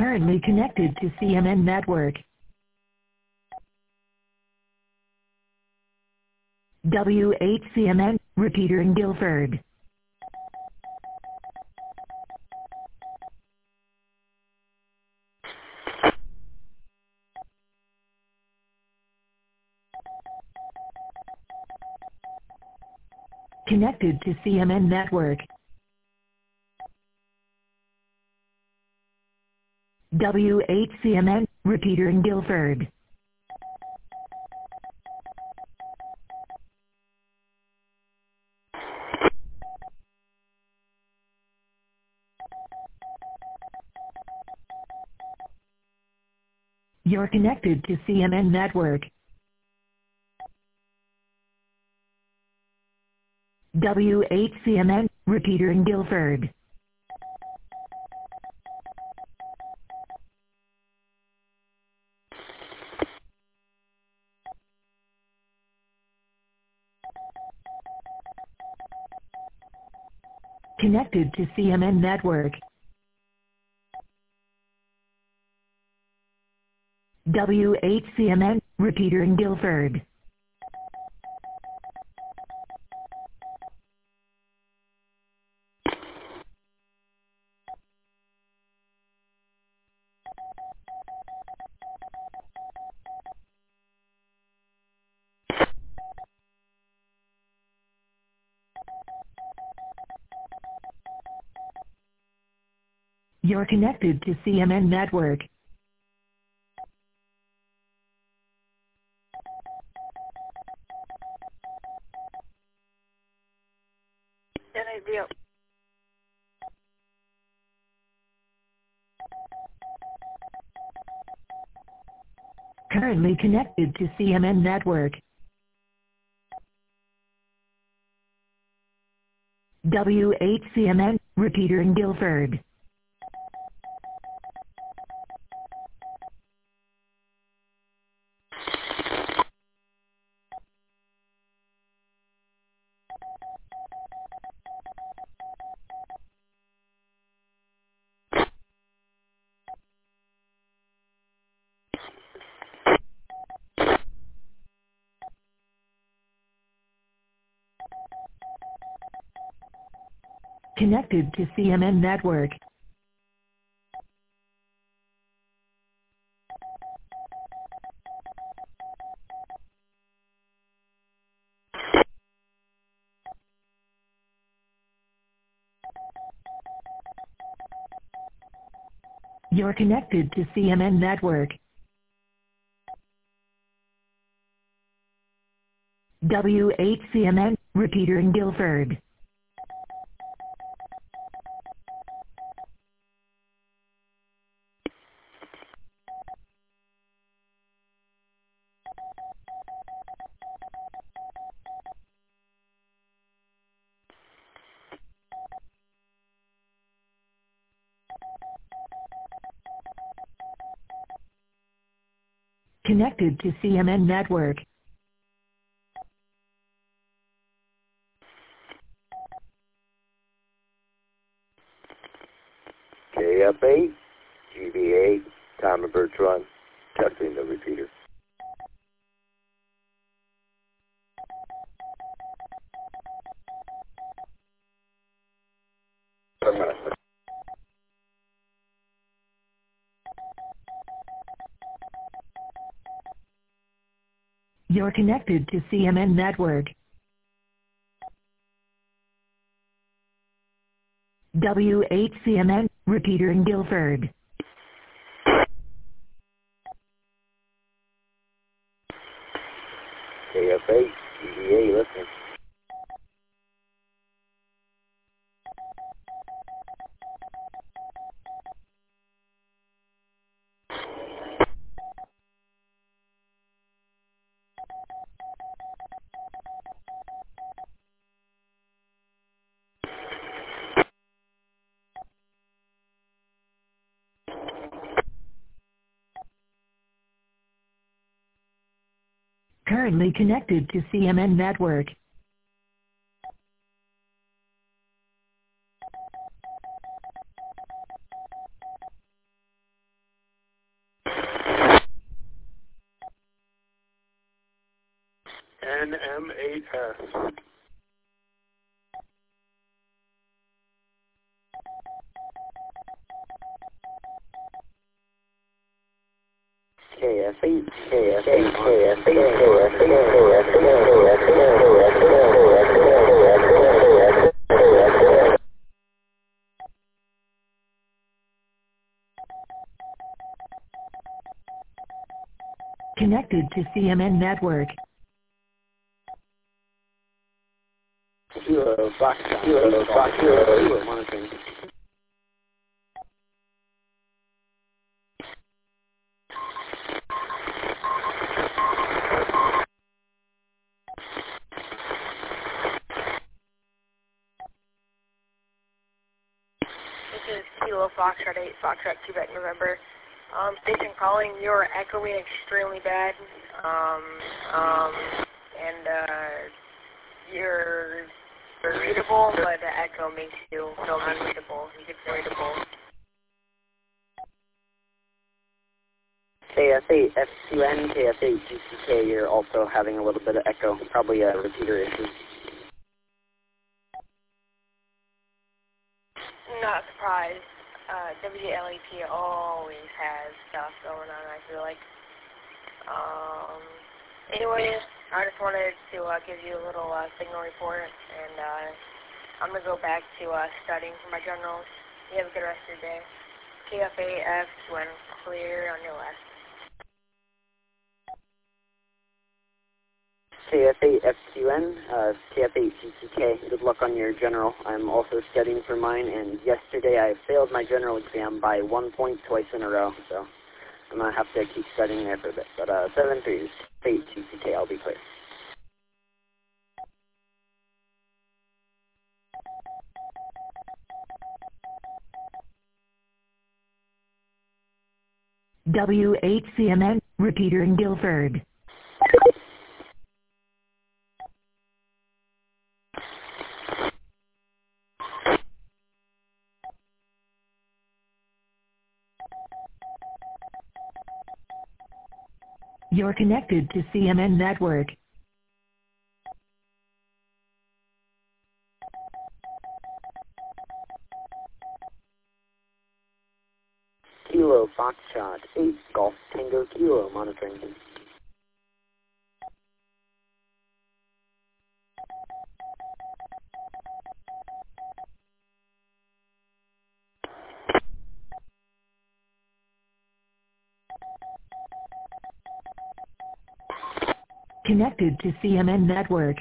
Currently connected to CMN network. W8CMN, repeater in Guilford. Connected to CMN network. W8CMN, repeater in Guilford. You're connected to CMN network. W8CMN, repeater in Guilford. Connected to CMN network. W8CMN, repeater in Guilford. You're connected to CMN network. NAVO. Currently connected to CMN network. W8CMN, repeater in Guilford. Connected to CMN network. You're connected to CMN network. W8CMN, repeater in Guilford. Connected to CMN network. KF8, GV8, Tom and Bertrand, testing the repeater. You're connected to CMN network. W8CMN, repeater in Guilford. KF8, GV8, listening. Currently connected to CMN network. NM8S. KF8, Connected to CMN Network. Kilo Foxtrot, monitoring. This is Kilo Foxtrot 8, Foxtrot Quebec, November. Station calling, you're echoing extremely bad, and you're readable, but the echo makes you feel unreadable. You get readable. KF8, F2N, KF8, GCK, you're also having a little bit of echo, probably a repeater issue. Not surprised. WLEP always has stuff going on, I feel like. Anyways, I just wanted to give you a little signal report, and I'm going to go back to studying for my generals. You have a good rest of your day. KF8F when clear on your left. KF8, F2N, KF8, GCK, good luck on your general. I'm also studying for mine, and yesterday I failed my general exam by 1 point twice in a row, so I'm going to have to keep studying there for a bit. But 7-3, 8, GCK, I'll be clear. W8CMN, repeater in Guilford. You're connected to CMN Network. Kilo Foxtrot 8, Golf Tango Kilo, monitoring. Connected to CMN Network.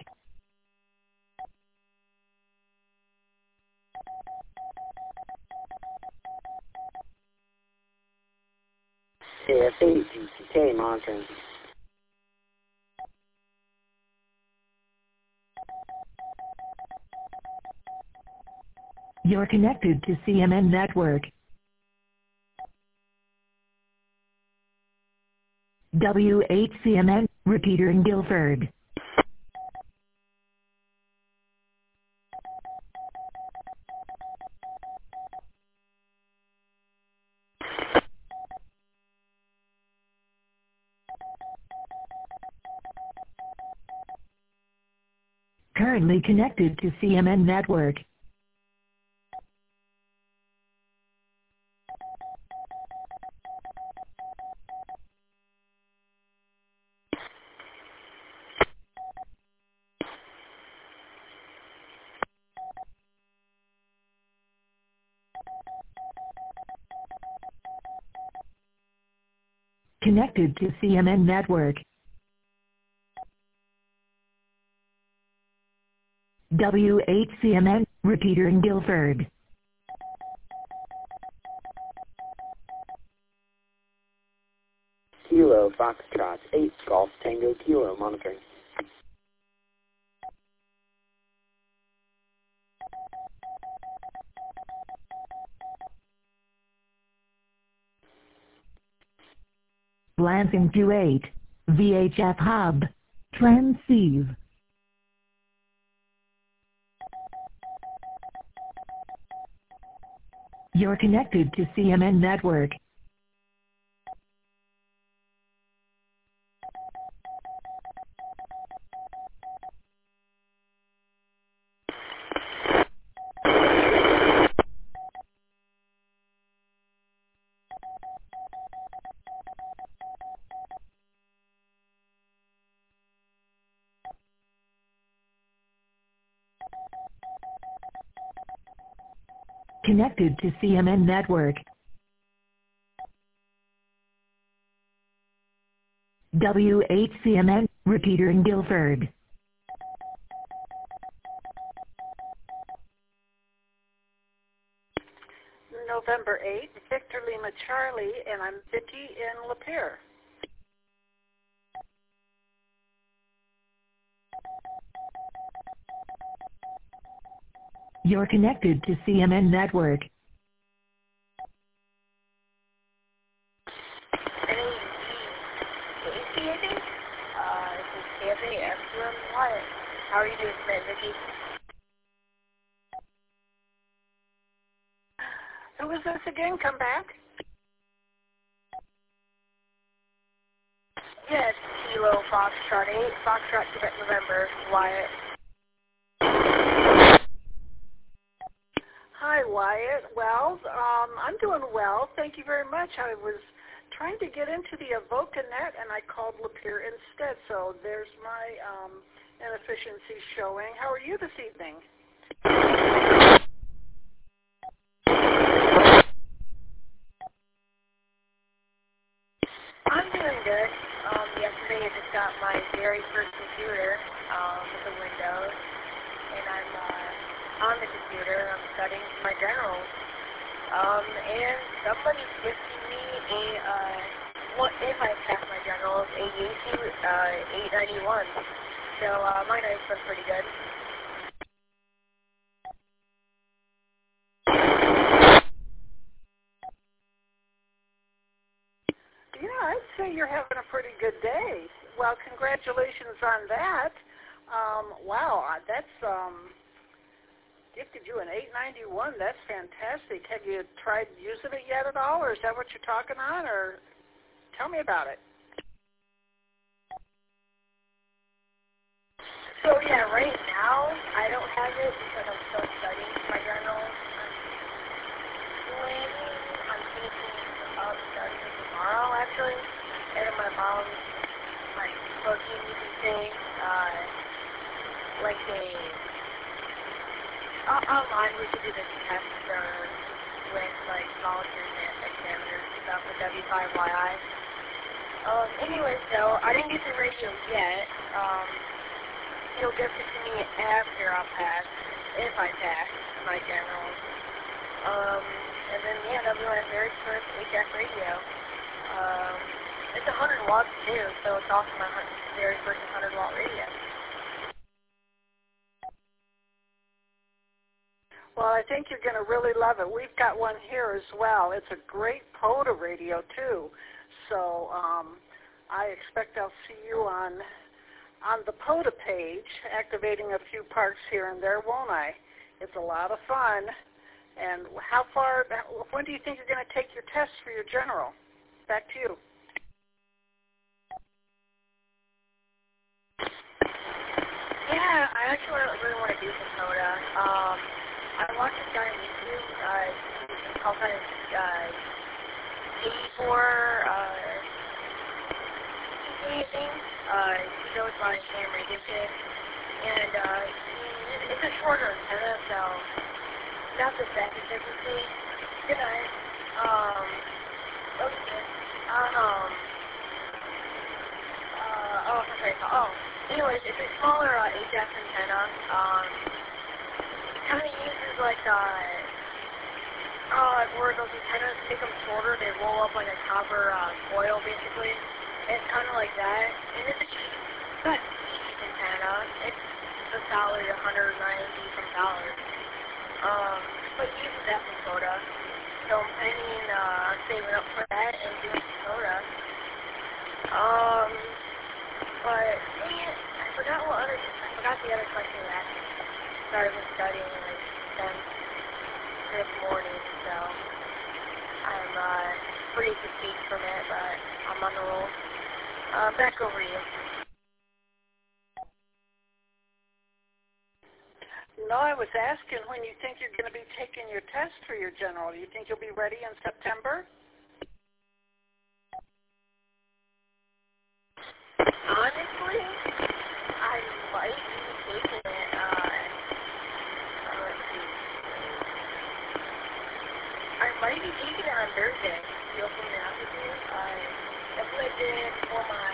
KF8, GCK, monitoring. You're connected to CMN Network. W8CMN, repeater in Guilford. Currently connected to CMN Network. Connected to CMN Network. W8CMN, repeater in Guilford. Kilo Foxtrot 8, Golf Tango Kilo, monitoring. Lansing 28, VHF Hub, transceive. You're connected to CMN Network. connected to CMN Network. W8CMN, repeater in Guilford. November 8th, Victor Lima Charlie, and I'm Vicky in Lapeer. You're connected to CMN Network. This is KFA F2M Wyatt. How are you doing tonight, Vicky? Who was this again? Come back? Yes, Kilo Foxtrot 8, Foxtrot Quebec November, Wyatt. Hi, Wyatt. Well, I'm doing well. Thank you very much. I was trying to get into the Avocanet, and I called Lapeer instead, so there's my inefficiency showing. How are you this evening? I'm doing good. Yesterday I just got my very first computer with the Windows, and I'm on the computer. I'm studying for my generals. And somebody's gifting me if I pass my generals, a Yaesu 891. So my night's been pretty good. Yeah, I'd say you're having a pretty good day. Well, congratulations on that. Wow, that's gifted you an 891. That's fantastic. Have you tried using it yet at all, or is that what you're talking on? Or tell me about it. So yeah, right now I don't have it because I'm still studying for my journals. I'm finishing up studying tomorrow actually, and my mom's like cooking, you can say, like online we should do this test with like volunteer examiners and stuff with W5YI. Anyway, so I didn't get the radio yet. He'll gift it to me after I pass, if I pass my generals. And then, yeah, that'll be my very first HF radio. It's 100 watts, too, so it's also my very first 100-watt radio. Well, I think you're going to really love it. We've got one here as well. It's a great POTA radio, too. So I expect I'll see you on the POTA page, activating a few parts here and there, won't I? It's a lot of fun. And when do you think you're going to take your test for your general? Back to you. Yeah, I actually really want to do some POTA. I watched this guy on YouTube, he's called 84, anything. He goes by Sam Regenson, and it's a shorter antenna, so not the best efficiency. Good night. Okay. Anyways, it's a smaller HF antenna. It kind of uses like where those antennas make them shorter, they roll up like a copper coil, basically. It's kind of like that, and it's a cheap antenna. It's a solid $190 some. But it uses that for POTA. So I'm planning on saving up for that and doing POTA. But dang it, I forgot the other question that I started with studying like this morning, so I'm pretty fatigued from it, but I'm on the roll. Back over to you. No, I was asking when you think you're going to be taking your test for your general. Do you think you'll be ready in September? Honestly, I might be taking it, let's see. Thursday. You open the afternoon. That's what I did for my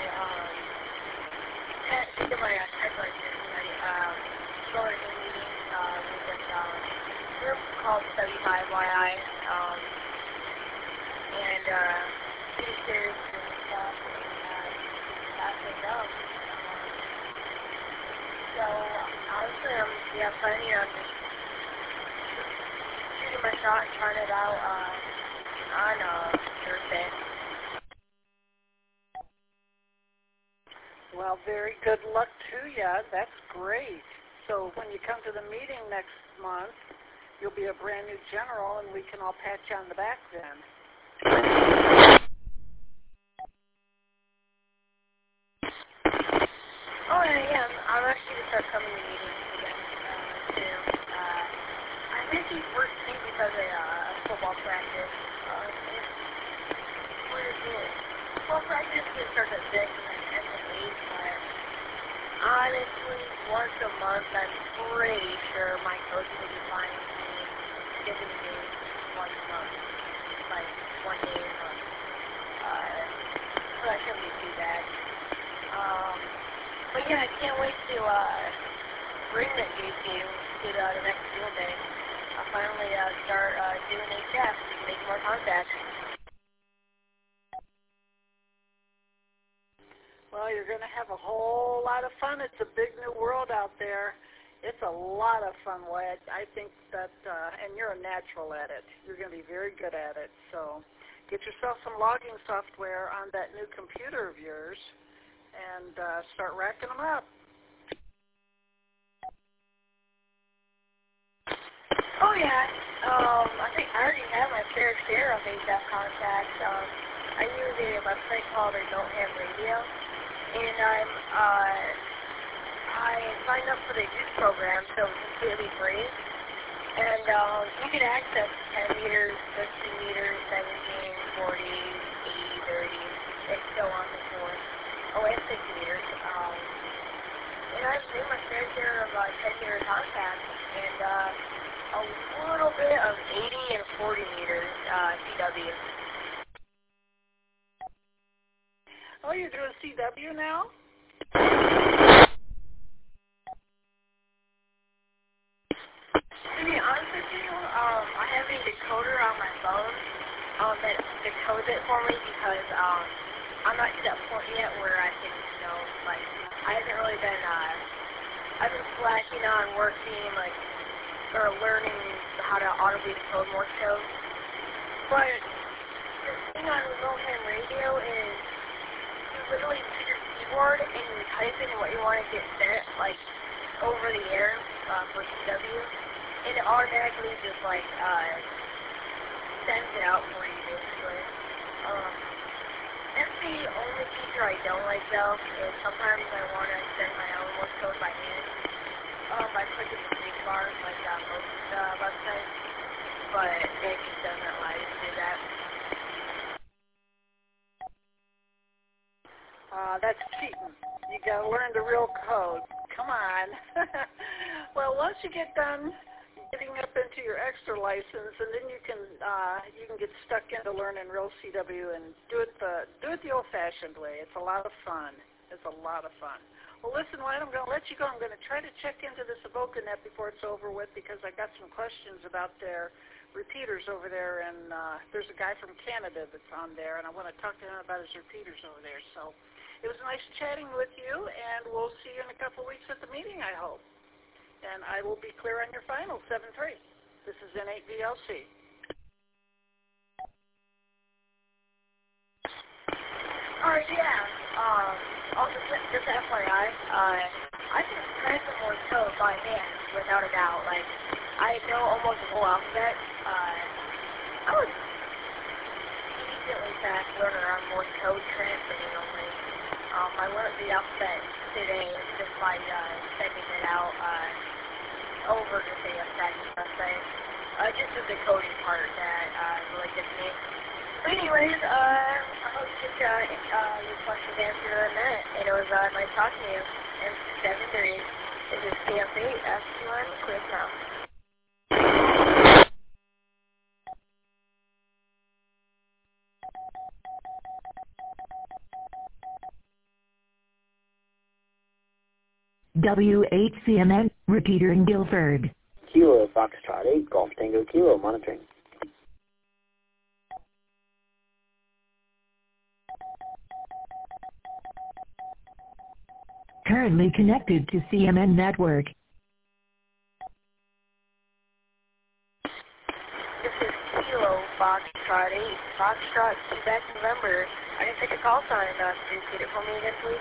tech license. I started a meeting with a group called W5YI, and teachers and stuff, and that's it up. So honestly, I'm planning on just shooting my shot and trying it out on Thursday. Well, very good luck to you. That's great. So when you come to the meeting next month, you'll be a brand new general, and we can all pat you on the back then. Oh, yeah. I'm actually going to start coming to meetings again, soon. I missed these first thing because of football practice. Where is it? Football practice starts at 6 and then ends at 8, but honestly, once a month, I'm pretty sure my coach will be fine with me skipping games once a month, like 1 day a month. So that shouldn't be too bad. But yeah, I can't wait to bring that JQ to the next field day. I'll finally start doing HF and make more contacts. Well, you're going to have a whole lot of fun. It's a big new world out there. It's a lot of fun, Wyatt. I think that, and you're a natural at it. You're going to be very good at it. So get yourself some logging software on that new computer of yours and start racking them up. Oh, yeah. I think I already have my fair share of HF contacts. I use a website called Remote Ham Radio, and I signed up for the youth program, so it's completely free. And you can access 10 meters, 15 meters, 17, 40, 80, 30, and so on and so forth. Oh, and 6 meters. And I've made my fair share of 10-meter contacts, and a little bit of 80 and 40 meters CW. Oh, you're doing CW now? To be honest with you, I have a decoder on my phone that decodes it for me because I'm not to that point yet where I can, like, I haven't really been, I've been slacking on working, like, or learning how to audibly decode Morse code. But the thing on Remote Ham Radio is you literally use your keyboard and you type in what you want to get sent, like, over the air for CW, and it automatically just, like, sends it out for you, basically. That's the only feature I don't like, though, is sometimes I want to send my own Morse code by hand. By clicking the space bar, like most websites, but it just doesn't allow you to do that. That's cheating. You got to learn the real code. Come on. Well, once you get done getting up into your extra license, and then you can get stuck into learning real CW and do it the old-fashioned way. It's a lot of fun. It's a lot of fun. Well, listen, Wyatt, I'm going to let you go. I'm going to try to check into this AvocaNet before it's over with because I got some questions about their repeaters over there, and there's a guy from Canada that's on there, and I want to talk to him about his repeaters over there. So it was nice chatting with you, and we'll see you in a couple of weeks at the meeting, I hope. And I will be clear on your final, 7-3. This is N8VLC. Yeah. Also, just FYI, I can type in Morse code by hand, without a doubt. Like, I know almost the whole alphabet. I was decently fast learner on Morse code transmitting only. I learned the alphabet today just by sending it out over to say a practice website. Just the decoding part that really gets me. But anyways, I hope you get your questions answered in a minute. And it was nice talking to you. And 7-3, this is CFA F2N Quiz Now. W8CMN, repeater in Guilford. Kilo Foxtrot 8, Golf Tango Kilo, monitoring. Currently connected to CMN network. This is Kilo Foxtrot 8, Foxtrot Quebec November. I didn't take a call sign. Please repeat it for me again, please.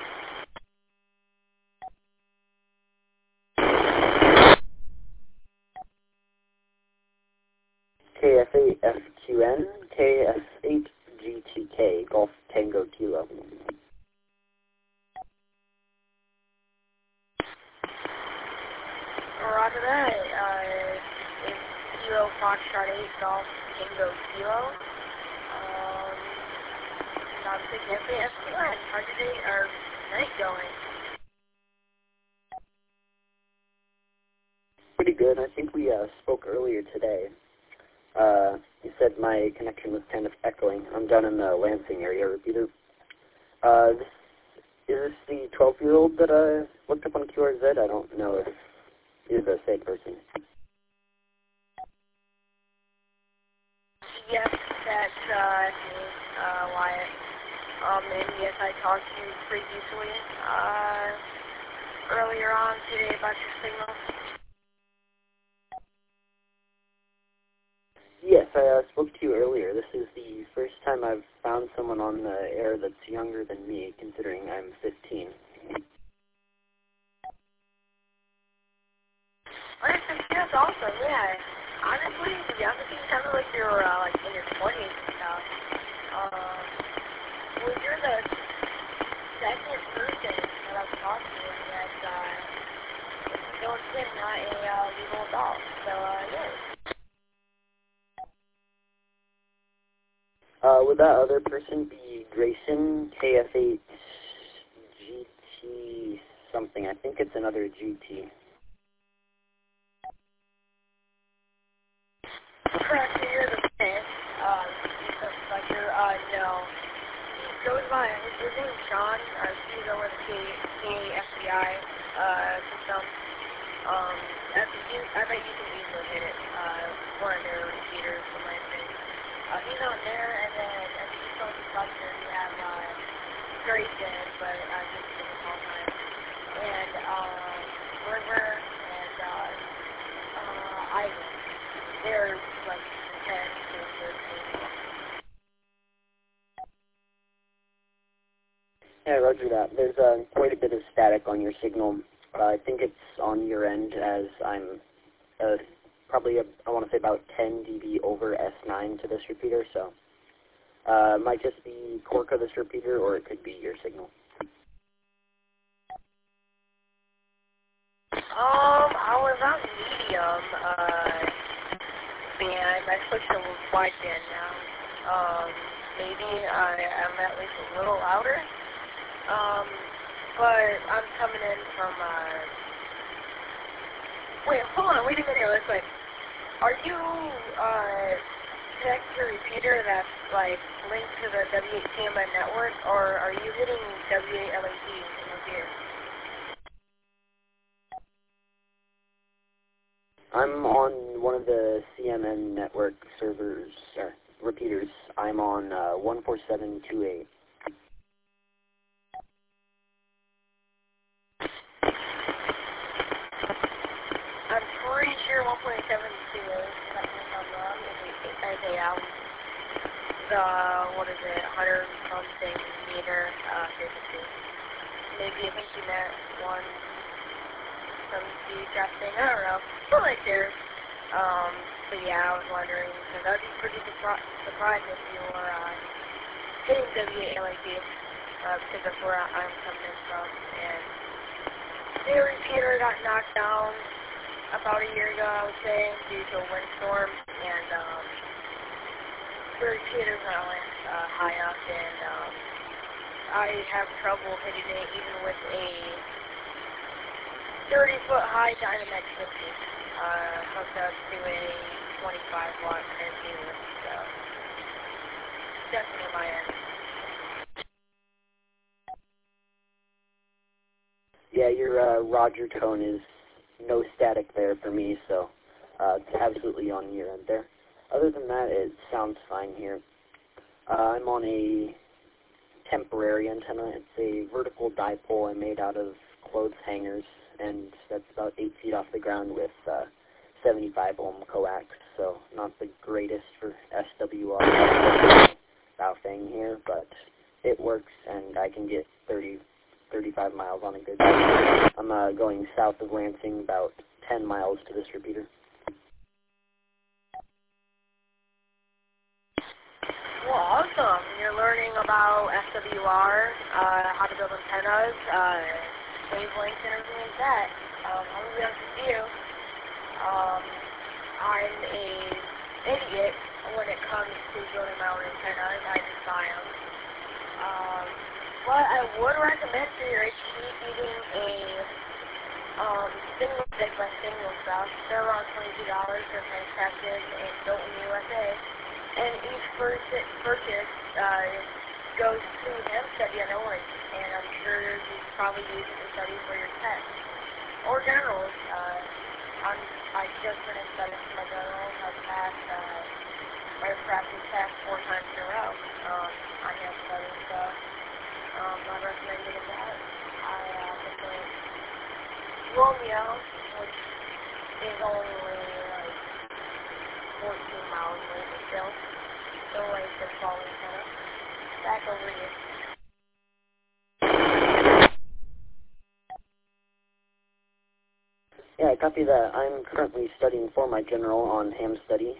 KF8FQN, KF8GTK, Golf Tango Kilo. Roger that. It's Kilo Foxtrot 8, Golf Tango Kilo. I'm thinking FAFQN. How's your day or night going? Pretty good. I think we spoke earlier today. You said my connection was kind of echoing. I'm down in the Lansing area, repeater. Is this the 12-year-old that I looked up on QRZ? I don't know if you're the same person. Yes, that's me, Wyatt. And yes, I talked to you previously, earlier on today about your signal. Yes, I spoke to you earlier. This is the first time I've found someone on the air that's younger than me, considering I'm 15. That's awesome, yeah. Honestly, to be honest with you, you sounded like you're, like, in your 20s and stuff. Well, you're the second person that I've talked to that's, don't fit, not a, legal adult. So, yeah. Would that other person be Grayson, KF8GT something? I think it's another GT. Correct, so you're the fifth, instructor, no. He goes by, his name's Sean, he's over the KFBI, system. I bet you can easily hit it, for their repeaters, for my thing. He's on there, and then at the East Coast Instructor, we have, Grayson, but, he's in the call time. And, River, and, Ivan. They're like 10 to 13. Yeah, roger that. There's quite a bit of static on your signal. I think it's on your end, as I'm probably, I want to say about 10 dB over S9 to this repeater, so it might just be Cork of this repeater, or it could be your signal. I was on medium, and I switched to wide band now. Maybe I'm at least a little louder. But I'm coming in from, wait a minute real quick. Are you, connected to a repeater that's, like, linked to the W8CMN network, or are you hitting W8LAD in your ear? I'm on one of the CMN network servers, or repeaters. I'm on 14728. I'm pretty sure 1.72 is, I'm wrong, as a, what is it, 100 something meter, frequency. Maybe I think you meant some drop thing, I don't know, but like there. But yeah, I was wondering, because I'd be pretty surprised if you were, hitting W8LAD, because that's where I'm coming in from, and the repeater got knocked down about a year ago, I would say, due to a windstorm, and, the repeater's not high up, and, I have trouble hitting it even with a 30-foot high Dynamex 50, hooked up to a 25-watt transceiver, so definitely my end. Yeah, your Roger tone is no static there for me, so it's absolutely on your end there. Other than that, it sounds fine here. I'm on a temporary antenna. It's a vertical dipole I made out of clothes hangers, and that's about 8 feet off the ground with 75 ohm coax, so not the greatest for SWR Baofeng here, but it works, and I can get 35 miles on a good day. I'm going south of Lansing, about 10 miles to this repeater. Well, awesome. You're learning about SWR, how to build antennas, wavelengths, and everything like that. I'm going to be honest with you. I'm a idiot when it comes to building my own antennas. I just buy them. But I would recommend for your HP getting a single stick by Signal Stuff. They're around $22. They're manufactured and built in the USA. And each purchase goes to him study on Orange, and I'm sure you probably use it to study for your test or generals. I just finished studying for my generals. I've passed my practice test 4 times in a row. I have studied, so I recommend getting that. I went to Romeo, which is only like 14 miles away, but still. So like the falling kind of back over you. Yeah, I copy that. I'm currently studying for my general on ham study.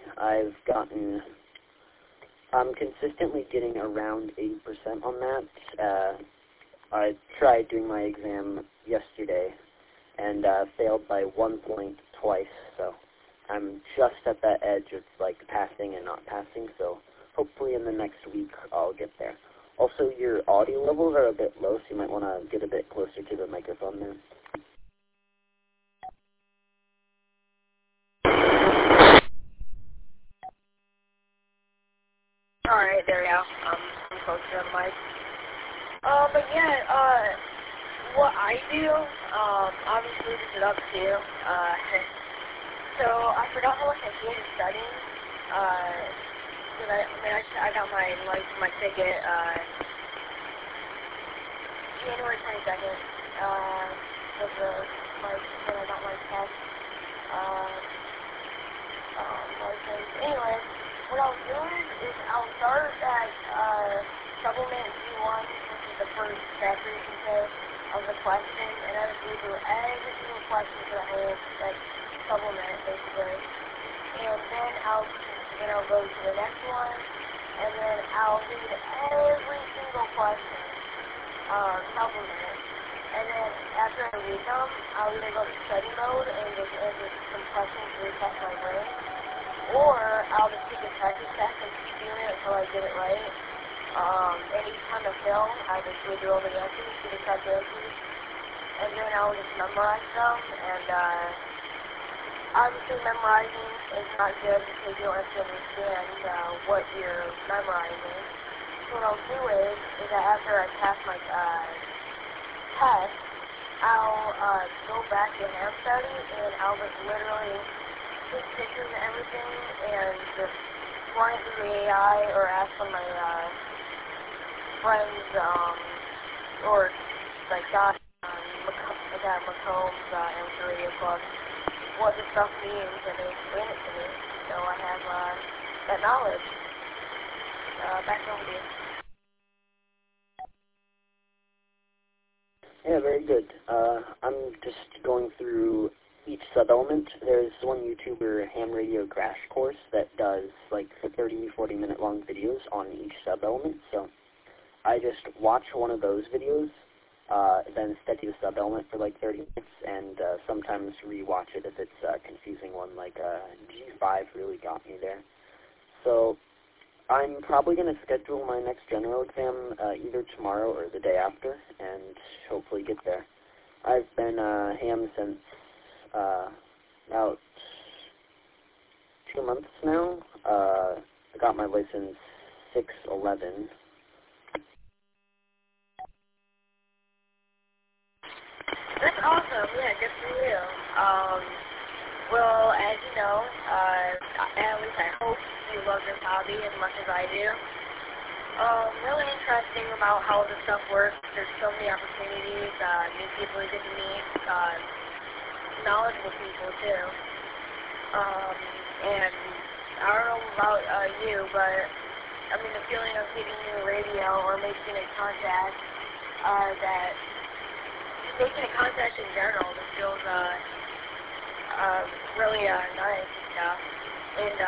I'm consistently getting around 80% on that. I tried doing my exam yesterday and failed by 1 point twice, so I'm just at that edge of like passing and not passing, so hopefully in the next week I'll get there. Also, your audio levels are a bit low, so you might want to get a bit closer to the microphone there. Alright, there we go. I'm close to the mic. But yeah, what I do, obviously this is up to you. So I forgot how much I hated studying. I got my ticket, January 22nd, was when I got my test, license. Anyway, what I'll do is I'll start at, supplement D1, which is the first chapter, you can say, of the question, and I would go through every single question for the whole, like, supplement, basically. And then I'll go to the next one, and then I'll read every single question, supplement. And then after I read them, I'll either go to study mode and just answer some questions to retest my brain, or I'll just take a practice test and keep doing it until I get it right. And each time I fail, I just read through all the answers, get the correct answers, and then I'll just memorize them. And obviously memorizing is not good because you don't have to understand what you're memorizing. So what I'll do is that after I pass my test, I'll go back to ham study, and I'll just literally take pictures and everything and just run it through the AI or ask one of my friends, or like Josh, McCombs, Amateur Radio Club, what the stuff means, and they explain it to me, so I have that knowledge. Back over to you. Yeah, very good. I'm just going through each sub-element. There's one YouTuber, Ham Radio Crash Course, that does like 30, 40-minute long videos on each sub-element, so I just watch one of those videos, then study the sub-element for like 30 minutes, and sometimes re-watch it if it's a confusing one, like G5 really got me there. So I'm probably going to schedule my next general exam either tomorrow or the day after, and hopefully get there. I've been ham since about 2 months now. I got my license 6/11. That's awesome. Yeah, good for you. Well, as you know, at least I hope you love this hobby as much as I do. Really interesting about how this stuff works. There's so many opportunities, new people you get to meet, knowledgeable people too. And I don't know about you, but I mean the feeling of getting new radio or making a contact, making a contact in general, this feels really nice and stuff. And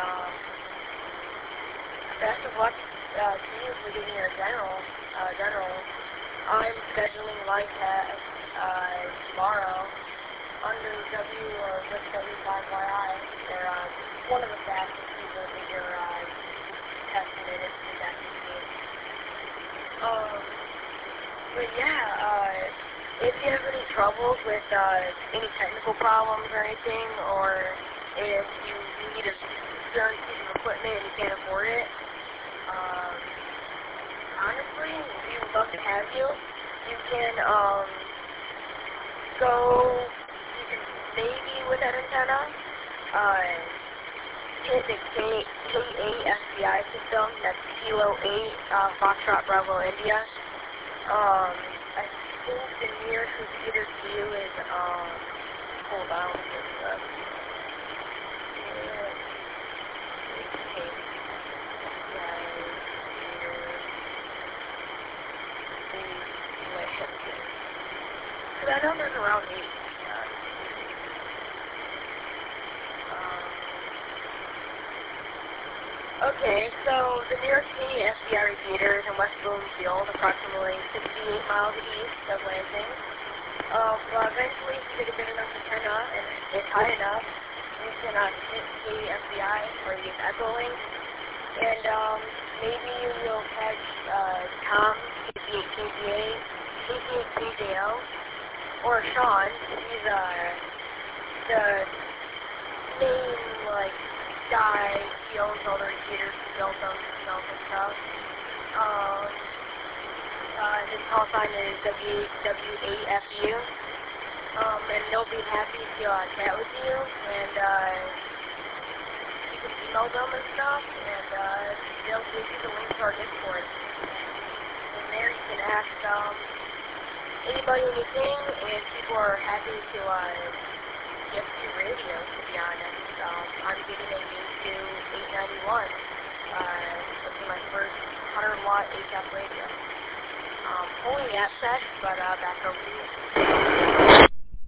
best of luck to you for getting your general. I'm scheduling live test tomorrow under with W5YI. They're one of the fastest people that you're testing it in that game. But yeah, if you have any troubles with any technical problems or anything, or if you need a certain piece of equipment and you can't afford it, honestly, we would love to have you. You can maybe with that antenna, hit the K8 SBI system, that's Kilo 8, Foxtrot Bravo India. I think the nearest computer to you is, hold on, because I know there's around 8. Okay, so the nearest SBI repeater is in West Bloomfield, approximately 68 miles east of Lansing. But eventually, if you get a good enough antenna and it's high enough, you can hit KFBI or use Echolink, and maybe you'll catch Tom, KCHKJO, or Sean. He's the main guy. He owns all the repeaters. He built them himself and stuff. His call sign is W8FU. And they'll be happy to chat with you, and you can email them and stuff, and they'll give you the link to our Discord. And there you can ask anybody anything, and people are happy to get to radio, to be honest. I'm getting a U2 891. This is my first 100-watt HF radio. Only at set, but back over to you.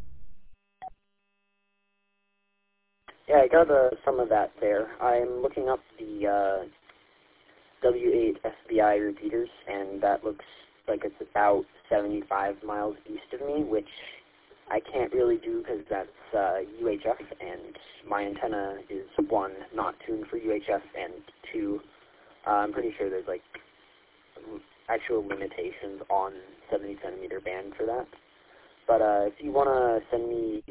Yeah, I got some of that there. I'm looking up the W8 SBI repeaters, and that looks like it's about 75 miles east of me, which I can't really do because that's UHF, and my antenna is, 1, not tuned for UHF, and 2, I'm pretty sure there's actual limitations on 70 centimeter band for that. But if you want to send me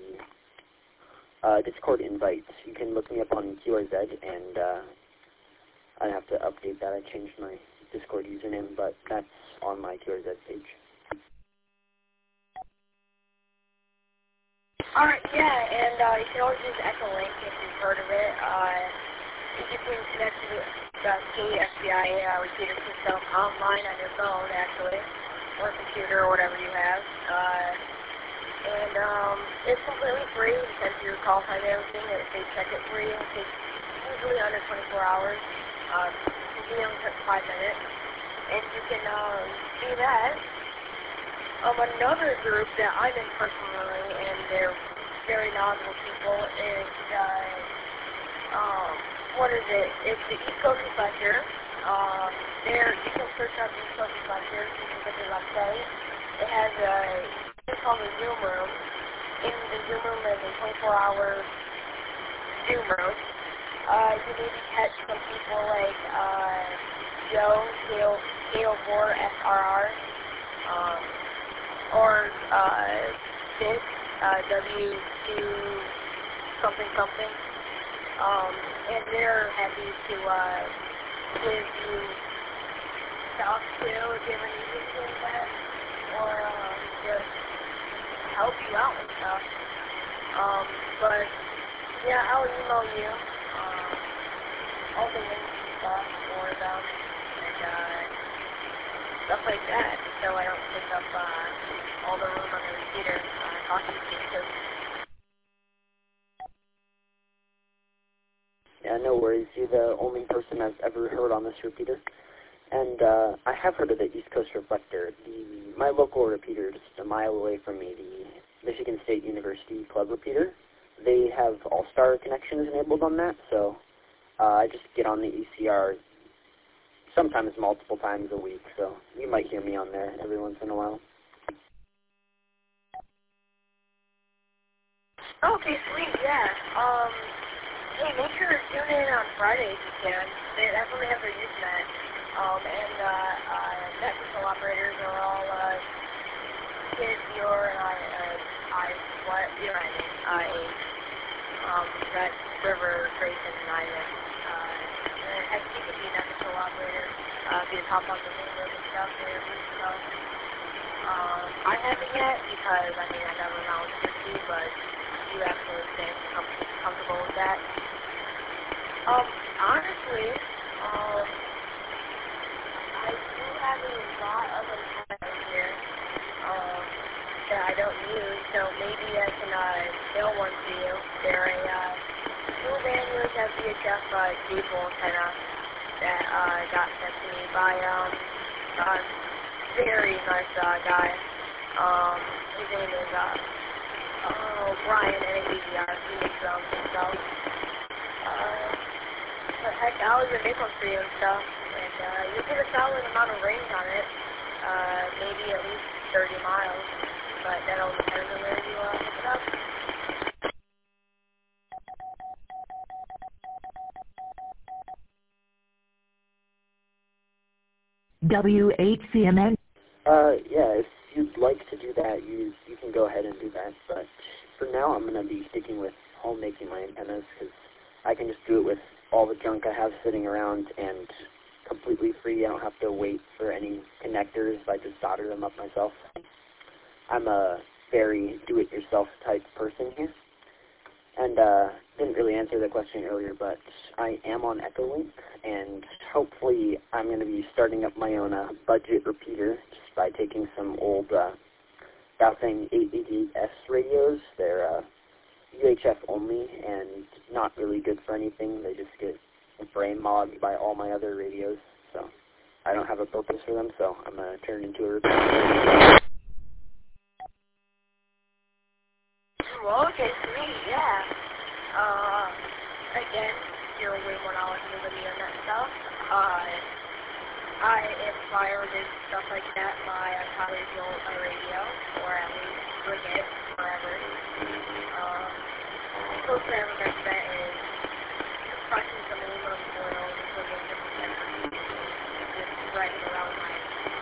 the Discord invites, you can look me up on QRZ, and I have to update that. I changed my Discord username, but that's on my QRZ page. Alright, yeah, and you can always use Echolink if you've heard of it. You can connect to the KFBI repeater system online on your phone, actually, or computer, or whatever you have. And it's completely free. You send your call time and everything, and they check it for you. It takes usually under 24 hours. It only takes 5 minutes. And you can do that. Another group that I'm in personally, and they're very knowledgeable people, is, what is it? It's the East Coast Reflector. You can search up East Coast Reflector, you can get their website. It has it's called the Zoom Room. In the Zoom Room, there's a 24-hour Zoom room. You maybe catch some people like Joe, K04SRR, or Sid, W2 something something. And they're happy to give you stock too if you ever need anything like that, or just help you out and stuff. But yeah, I'll email you all the links and stuff for them and stuff like that, so I don't take up all the room on the repeater talking to you. So. Yeah, no worries. You're the only person I've ever heard on this repeater. And I have heard of the East Coast Reflector. My local repeater, just a mile away from me, the Michigan State University Club repeater, they have All-Star connections enabled on that, so I just get on the ECR sometimes multiple times a week, so you might hear me on there every once in a while. Okay, sweet, yeah. Hey, make sure to tune in on Friday if you can. They definitely have their Usenet. Technical operators are all kids, Red River, Grayson, and Ivan. Heck, you could be an technical operator, be a top on the main road and stuff there. So, I haven't yet because, I never volunteered to, but you absolutely seem comfortable with that. Honestly, I do have a lot of antennas here that I don't use, so maybe I can mail one to you. They're a dual band UHF VHF cable antenna that got sent to me by a very nice guy. His name is Brian at ABR. He makes himself. But heck, I'll even make one for you and stuff. And you'll get a solid amount of range on it. Maybe at least 30 miles. But that'll depend on where you hook it up. WHCMN. Yeah, if you'd like to do that, you can go ahead and do that. But for now, I'm going to be sticking with home making my antennas because I can just do it with all the junk I have sitting around and completely free. I don't have to wait for any connectors. I just solder them up myself. I'm a very do-it-yourself type person here. And didn't really answer the question earlier, but I am on Echolink, and hopefully I'm going to be starting up my own budget repeater just by taking some old Baofeng 888S radios. They're UHF only and not really good for anything. They just get brain mogged by all my other radios, so I don't have a purpose for them, so I'm going to turn into a repeater. Well, okay, sweet, yeah. Again, you're way more knowledgeable than me on that stuff. I inspired and stuff like that by probably built a radio, or at least bring it wherever. The closest I ever got to that is crushing some aluminum foil and putting it in the center. Just riding around my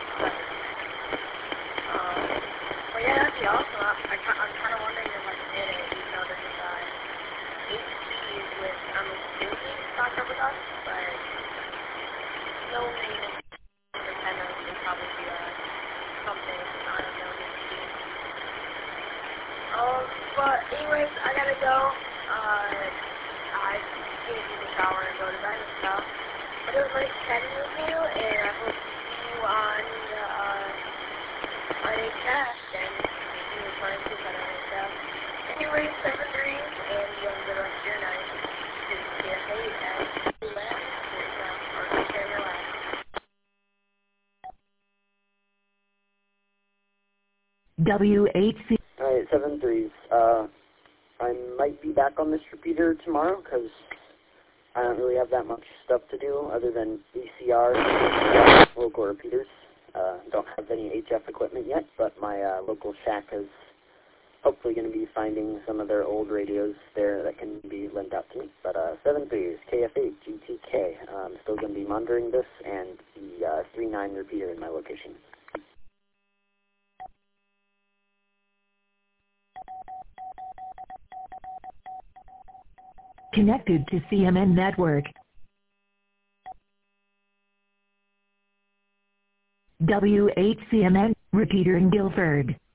but yeah, that'd be awesome. I'm kind of wondering if I can get it, even though there's HTs with, I'm assuming, Dr. Budak, but no maintenance antennas would probably be something, I don't know, but anyways, I gotta go. I gave you the shower and go to bed and stuff, but it was nice chatting with you, and I hope to see you on a cast, and maybe we're trying to better and stuff. Anyways, 7 dreams, and you have a good rest of your night. This is CFA at Lab, or share your lab. WHC. Alright, 7-3s. I might be back on this repeater tomorrow because I don't really have that much stuff to do other than ECR and local repeaters. Don't have any HF equipment yet, but my local shack is hopefully going to be finding some of their old radios there that can be lent out to me. But 7-3s, KF8, GTK. I'm still going to be monitoring this and the 3.9 repeater in my location. Connected to CMN Network. WHCMN, repeater in Guilford.